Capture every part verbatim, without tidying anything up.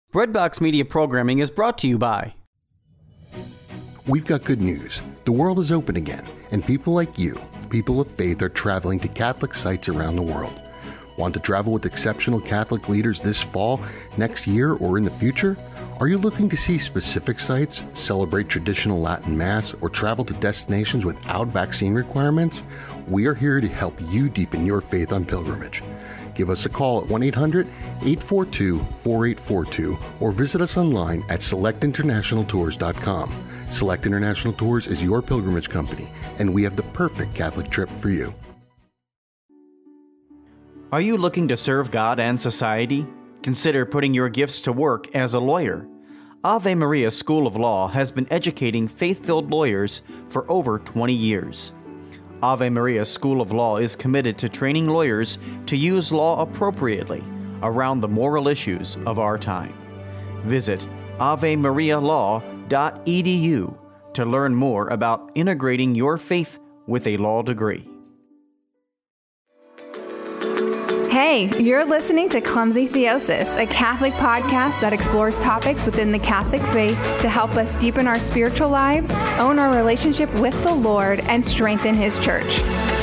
Breadbox Media programming is brought to you by... We've got good news. The world is open again, and people like you, people of faith, are traveling to Catholic sites around the world. Want to travel with exceptional Catholic leaders this fall, next year, or in the future? Are you looking to see specific sites, celebrate traditional Latin Mass, or travel to destinations without vaccine requirements? We are here to help you deepen your faith on pilgrimage. Give us a call at one eight hundred, eight four two, four eight four two or visit us online at select international tours dot com. Select International Tours is your pilgrimage company, and we have the perfect Catholic trip for you. Are you looking to serve God and society? Consider putting your gifts to work as a lawyer. Ave Maria School of Law has been educating faith-filled lawyers for over twenty years. Ave Maria School of Law is committed to training lawyers to use law appropriately around the moral issues of our time. Visit ave maria law dot e d u to learn more about integrating your faith with a law degree. Hey, you're listening to Clumsy Theosis, a Catholic podcast that explores topics within the Catholic faith to help us deepen our spiritual lives, own our relationship with the Lord, and strengthen His church.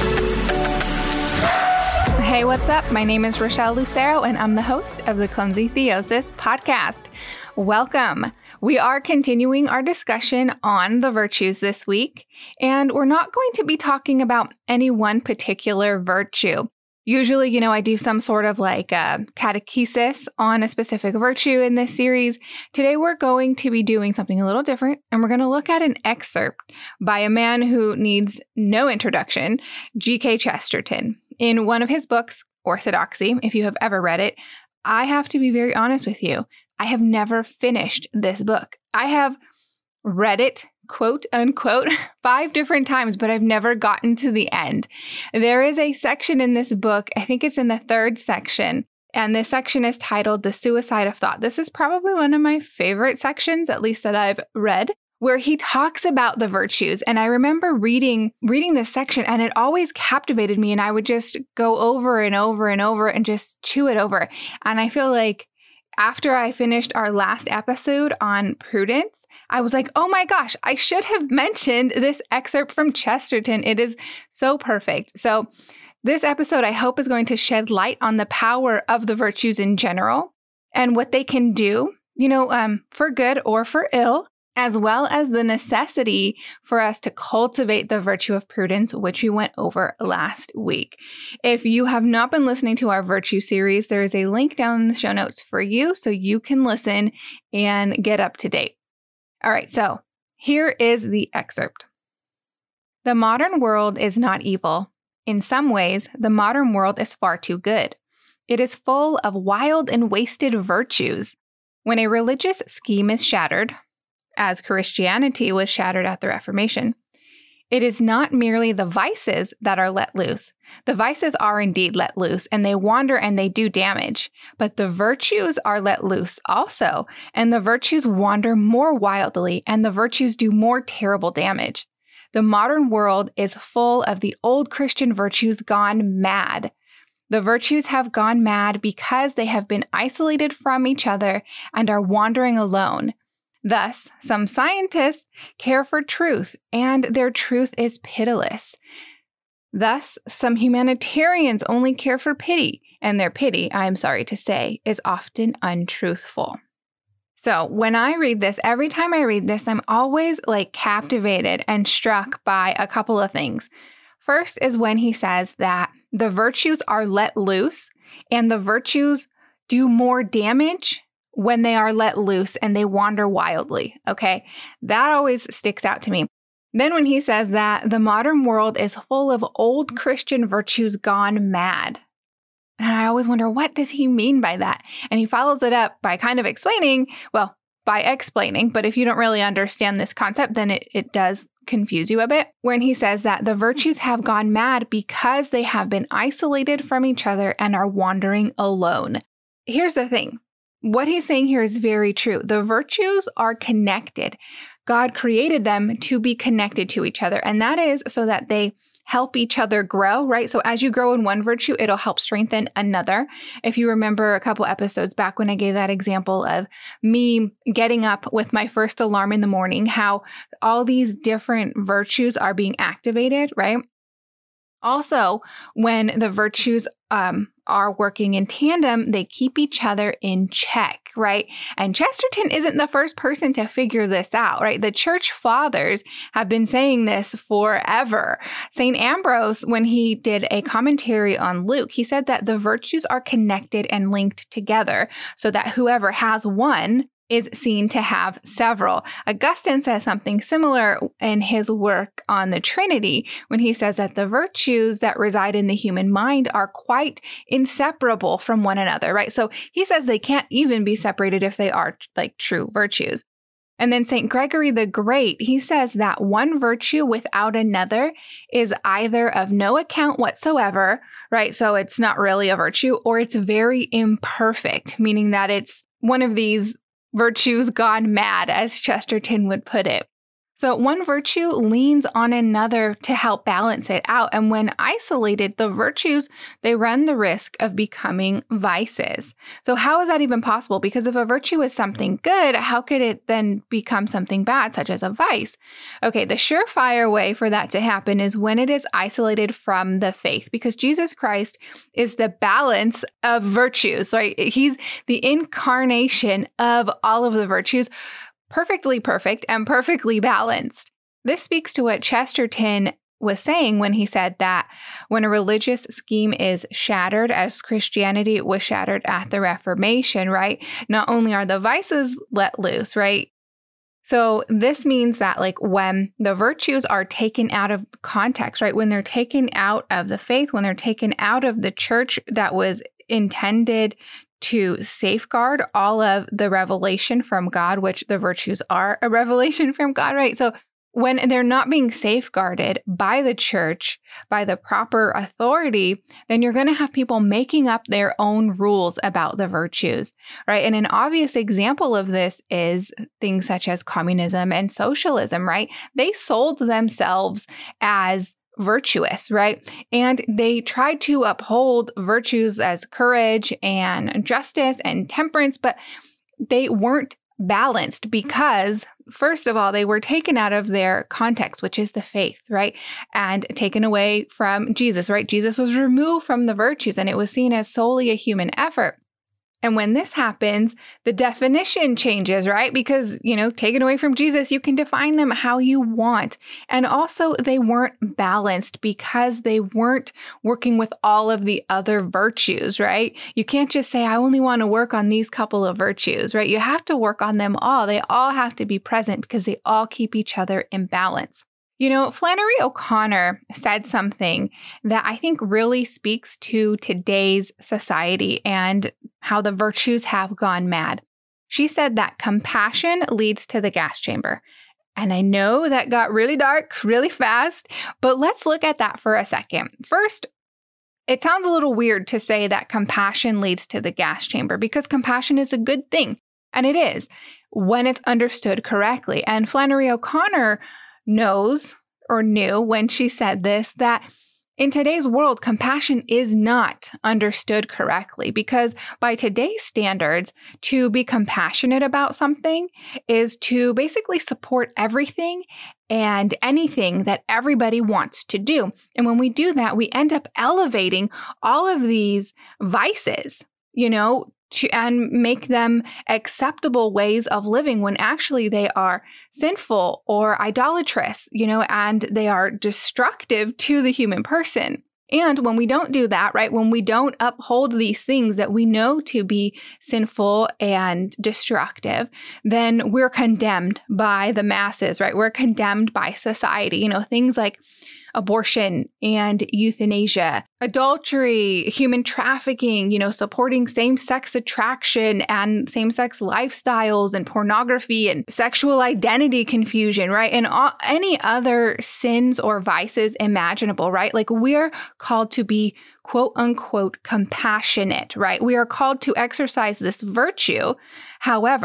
Hey, what's up? My name is Rochelle Lucero, and I'm the host of the Clumsy Theosis podcast. Welcome. We are continuing our discussion on the virtues this week, and we're not going to be talking about any one particular virtue. Usually, you know, I do some sort of like a catechesis on a specific virtue in this series. Today, we're going to be doing something a little different, and we're going to look at an excerpt by a man who needs no introduction, G K Chesterton. In one of his books, Orthodoxy, if you have ever read it, I have to be very honest with you. I have never finished this book. I have read it, quote unquote, five different times, but I've never gotten to the end. There is a section in this book, I think it's in the third section, and this section is titled The Suicide of Thought. This is probably one of my favorite sections, at least that I've read, where he talks about the virtues. And I remember reading reading this section, and it always captivated me, and I would just go over and over and over and just chew it over. And I feel like after I finished our last episode on prudence, I was like, oh my gosh, I should have mentioned this excerpt from Chesterton. It is so perfect. So this episode, I hope, is going to shed light on the power of the virtues in general and what they can do, you know, um, for good or for ill, as well as the necessity for us to cultivate the virtue of prudence, which we went over last week. If you have not been listening to our virtue series, there is a link down in the show notes for you so you can listen and get up to date. All right, so here is the excerpt. The modern world is not evil. In some ways, the modern world is far too good. It is full of wild and wasted virtues. When a religious scheme is shattered, as Christianity was shattered at the Reformation, it is not merely the vices that are let loose. The vices are indeed let loose, and they wander and they do damage. But the virtues are let loose also, and the virtues wander more wildly, and the virtues do more terrible damage. The modern world is full of the old Christian virtues gone mad. The virtues have gone mad because they have been isolated from each other and are wandering alone. Thus, some scientists care for truth, and their truth is pitiless. Thus, some humanitarians only care for pity, and their pity, I am sorry to say, is often untruthful. So when I read this, every time I read this, I'm always like captivated and struck by a couple of things. First is when he says that the virtues are let loose, and the virtues do more damage when they are let loose and they wander wildly, okay? That always sticks out to me. Then when he says that the modern world is full of old Christian virtues gone mad, and I always wonder, what does he mean by that? And he follows it up by kind of explaining, well, by explaining, but if you don't really understand this concept, then it, it does confuse you a bit, when he says that the virtues have gone mad because they have been isolated from each other and are wandering alone. Here's the thing. What he's saying here is very true. The virtues are connected. God created them to be connected to each other, and that is so that they help each other grow, right? So as you grow in one virtue, it'll help strengthen another. If you remember a couple episodes back when I gave that example of me getting up with my first alarm in the morning, how all these different virtues are being activated, right? Also, when the virtues um, are working in tandem, they keep each other in check, right? And Chesterton isn't the first person to figure this out, right? The church fathers have been saying this forever. Saint Ambrose, when he did a commentary on Luke, he said that the virtues are connected and linked together so that whoever has one is seen to have several. Augustine says something similar in his work on the Trinity when he says that the virtues that reside in the human mind are quite inseparable from one another, right? So he says they can't even be separated if they are like true virtues. And then Saint Gregory the Great, he says that one virtue without another is either of no account whatsoever, right? So it's not really a virtue, or it's very imperfect, meaning that it's one of these virtues gone mad, as Chesterton would put it. So one virtue leans on another to help balance it out. And when isolated, the virtues, they run the risk of becoming vices. So how is that even possible? Because if a virtue is something good, how could it then become something bad, such as a vice? Okay, the surefire way for that to happen is when it is isolated from the faith, because Jesus Christ is the balance of virtues, right? He's the incarnation of all of the virtues, perfectly perfect and perfectly balanced. This speaks to what Chesterton was saying when he said that when a religious scheme is shattered, as Christianity was shattered at the Reformation, right? Not only are the vices let loose, right? So this means that like when the virtues are taken out of context, right? When they're taken out of the faith, when they're taken out of the church that was intended to safeguard all of the revelation from God, which the virtues are a revelation from God, right? So when they're not being safeguarded by the church, by the proper authority, then you're going to have people making up their own rules about the virtues, right? And an obvious example of this is things such as communism and socialism, right? They sold themselves as virtuous, right? And they tried to uphold virtues as courage and justice and temperance, but they weren't balanced because, first of all, they were taken out of their context, which is the faith, right? And taken away from Jesus, right? Jesus was removed from the virtues and it was seen as solely a human effort. And when this happens, the definition changes, right? Because, you know, taken away from Jesus, you can define them how you want. And also they weren't balanced because they weren't working with all of the other virtues, right? You can't just say, I only want to work on these couple of virtues, right? You have to work on them all. They all have to be present because they all keep each other in balance. You know, Flannery O'Connor said something that I think really speaks to today's society and how the virtues have gone mad. She said that compassion leads to the gas chamber. And I know that got really dark really fast, but let's look at that for a second. First, it sounds a little weird to say that compassion leads to the gas chamber because compassion is a good thing. And it is when it's understood correctly. And Flannery O'Connor knows or knew when she said this, that in today's world, compassion is not understood correctly because by today's standards, to be compassionate about something is to basically support everything and anything that everybody wants to do. And when we do that, we end up elevating all of these vices, you know, To, and make them acceptable ways of living when actually they are sinful or idolatrous, you know, and they are destructive to the human person. And when we don't do that, right, when we don't uphold these things that we know to be sinful and destructive, then we're condemned by the masses, right? We're condemned by society, you know, things like abortion and euthanasia, adultery, human trafficking, you know, supporting same-sex attraction and same-sex lifestyles and pornography and sexual identity confusion, right? And all, any other sins or vices imaginable, right? Like we're called to be quote unquote compassionate, right? We are called to exercise this virtue. However,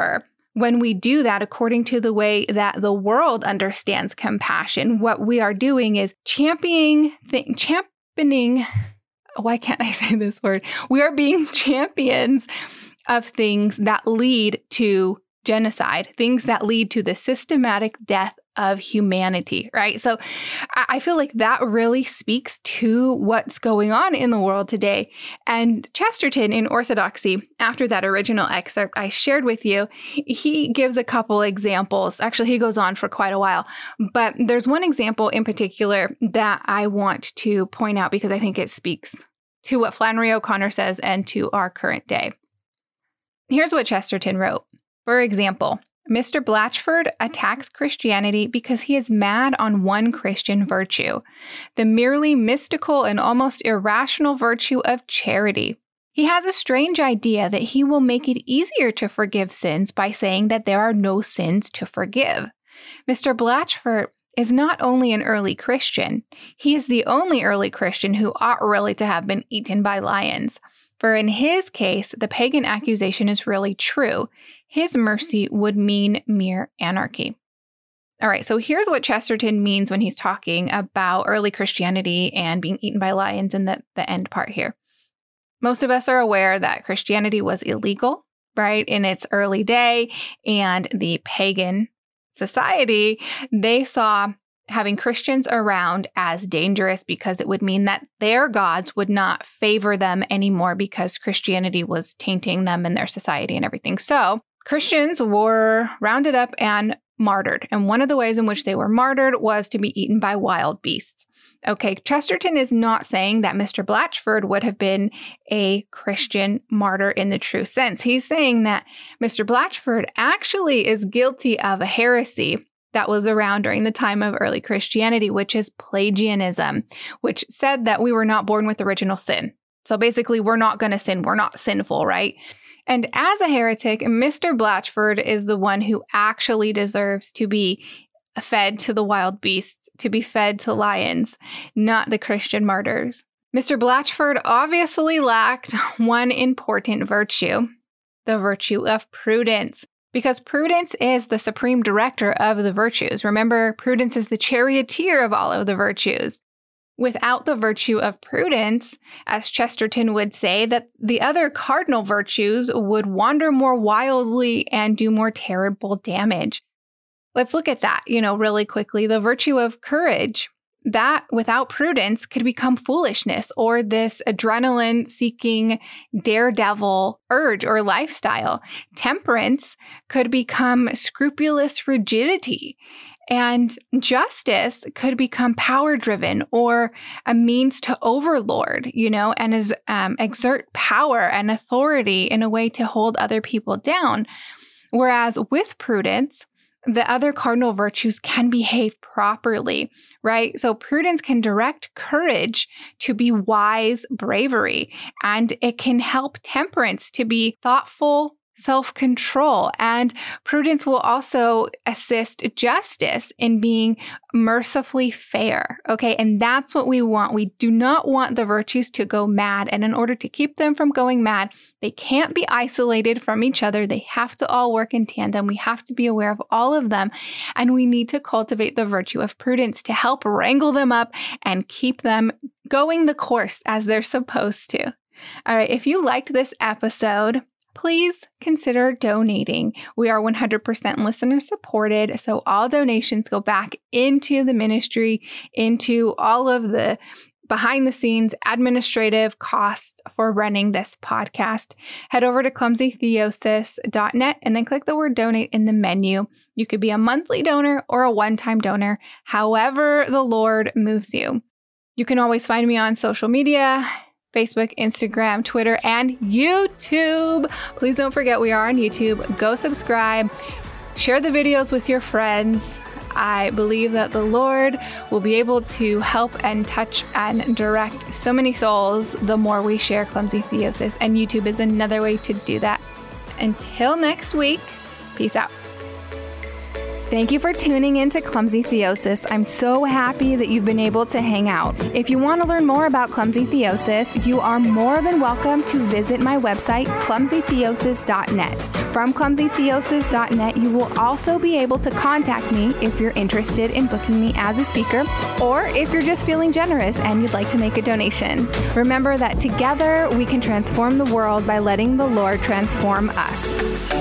when we do that according to the way that the world understands compassion, what we are doing is championing, th- championing, why can't I say this word? We are being champions of things that lead to genocide, things that lead to the systematic death of humanity, right? So I feel like that really speaks to what's going on in the world today. And Chesterton in Orthodoxy, after that original excerpt I shared with you, he gives a couple examples. Actually, he goes on for quite a while, but there's one example in particular that I want to point out because I think it speaks to what Flannery O'Connor says and to our current day. Here's what Chesterton wrote. For example, Mister Blatchford attacks Christianity because he is mad on one Christian virtue, the merely mystical and almost irrational virtue of charity. He has a strange idea that he will make it easier to forgive sins by saying that there are no sins to forgive. Mister Blatchford is not only an early Christian, he is the only early Christian who ought really to have been eaten by lions. For in his case, the pagan accusation is really true. His mercy would mean mere anarchy. All right, so here's what Chesterton means when he's talking about early Christianity and being eaten by lions in the, the end part here. Most of us are aware that Christianity was illegal, right, in its early day, and the pagan society, they saw having Christians around as dangerous because it would mean that their gods would not favor them anymore because Christianity was tainting them and their society and everything. So Christians were rounded up and martyred. And one of the ways in which they were martyred was to be eaten by wild beasts. Okay, Chesterton is not saying that Mister Blatchford would have been a Christian martyr in the true sense. He's saying that Mister Blatchford actually is guilty of a heresy that was around during the time of early Christianity, which is Pelagianism, which said that we were not born with original sin. So basically, we're not going to sin. We're not sinful, right? And as a heretic, Mister Blatchford is the one who actually deserves to be fed to the wild beasts, to be fed to lions, not the Christian martyrs. Mister Blatchford obviously lacked one important virtue, the virtue of prudence. Because prudence is the supreme director of the virtues. Remember, prudence is the charioteer of all of the virtues. Without the virtue of prudence, as Chesterton would say, that the other cardinal virtues would wander more wildly and do more terrible damage. Let's look at that, you know, really quickly. The virtue of courage, that without prudence could become foolishness or this adrenaline-seeking daredevil urge or lifestyle. Temperance could become scrupulous rigidity. And justice could become power-driven or a means to overlord, you know, and is, um, exert power and authority in a way to hold other people down. Whereas with prudence, the other cardinal virtues can behave properly, right? So prudence can direct courage to be wise bravery, and it can help temperance to be thoughtful self-control. And prudence will also assist justice in being mercifully fair, okay? And that's what we want. We do not want the virtues to go mad. And in order to keep them from going mad, they can't be isolated from each other. They have to all work in tandem. We have to be aware of all of them. And we need to cultivate the virtue of prudence to help wrangle them up and keep them going the course as they're supposed to. All right, if you liked this episode, please consider donating. We are one hundred percent listener supported, so all donations go back into the ministry, into all of the behind the scenes administrative costs for running this podcast. Head over to clumsy theosis dot net and then click the word donate in the menu. You could be a monthly donor or a one-time donor, however the Lord moves you. You can always find me on social media, Facebook, Instagram, Twitter, and YouTube. Please don't forget we are on YouTube. Go subscribe. Share the videos with your friends. I believe that the Lord will be able to help and touch and direct so many souls the more we share Clumsy Theosis, and YouTube is another way to do that. Until next week, peace out. Thank you for tuning in to Clumsy Theosis. I'm so happy that you've been able to hang out. If you want to learn more about Clumsy Theosis, you are more than welcome to visit my website, clumsy theosis dot net. From clumsy theosis dot net, you will also be able to contact me if you're interested in booking me as a speaker, or if you're just feeling generous and you'd like to make a donation. Remember that together we can transform the world by letting the Lord transform us.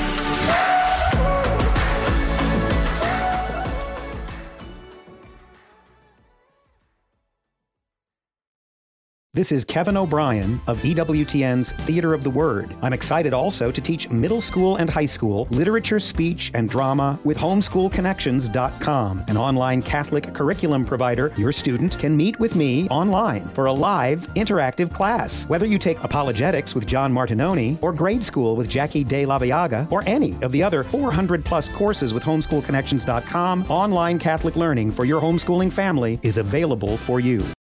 This is Kevin O'Brien of E W T N's Theater of the Word. I'm excited also to teach middle school and high school literature, speech, and drama with homeschool connections dot com, an online Catholic curriculum provider. Your student can meet with me online for a live, interactive class. Whether you take apologetics with John Martinoni, or grade school with Jackie De La Viaga, or any of the other four hundred plus courses with homeschool connections dot com, online Catholic learning for your homeschooling family is available for you.